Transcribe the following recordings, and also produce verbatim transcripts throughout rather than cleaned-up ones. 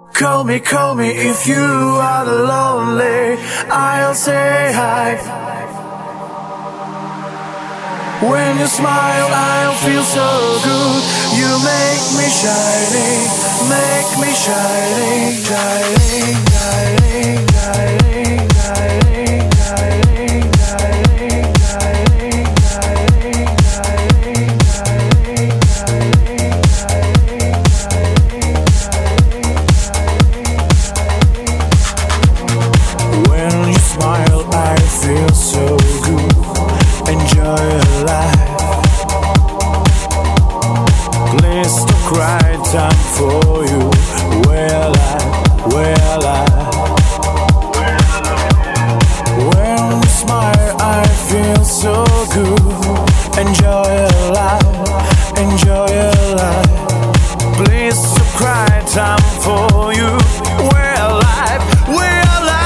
Call me, call me if you are lonely. I'll say hi. When you smile, I'll feel so good. You make me shining, make me shining, shining, shining, shining, shining, shining, shining, shining, shining, shining, shining. When you smile, I feel so good. Enjoy your life. Please don't cry, time for you. Well, I, well, I. When you smile, I feel so good. Enjoy your life, enjoy your life. Please don't cry, time for you. Well, life, well, life.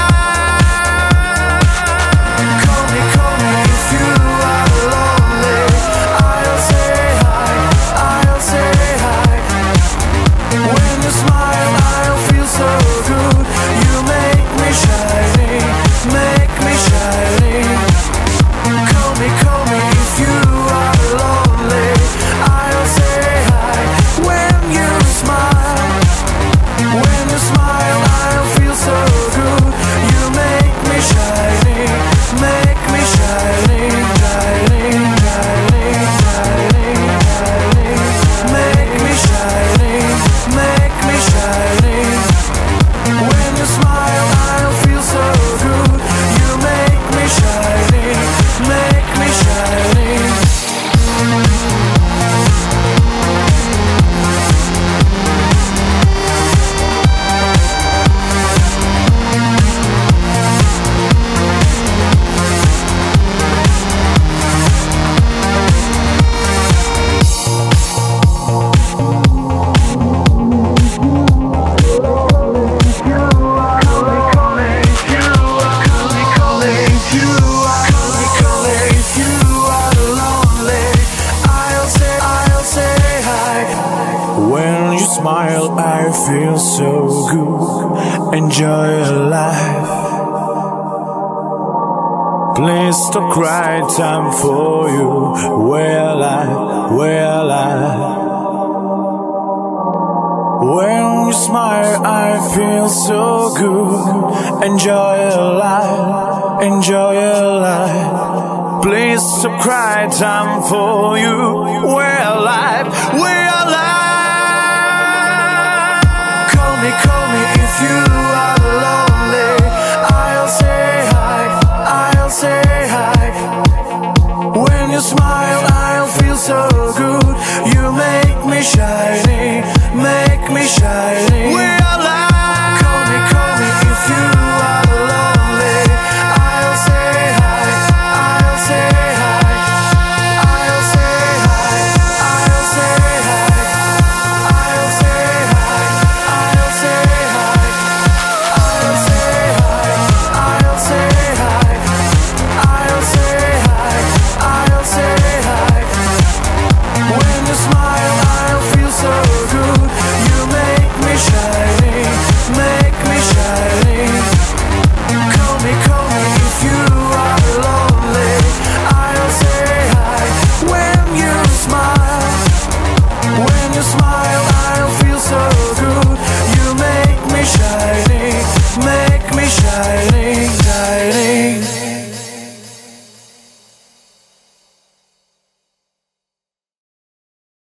When you smile, I feel so good. Enjoy your life. Please don't cry, time for you. Well, I, well, I. When you smile, I feel so good. Enjoy your life, enjoy your life. Please don't cry, time for you. Well, life, well.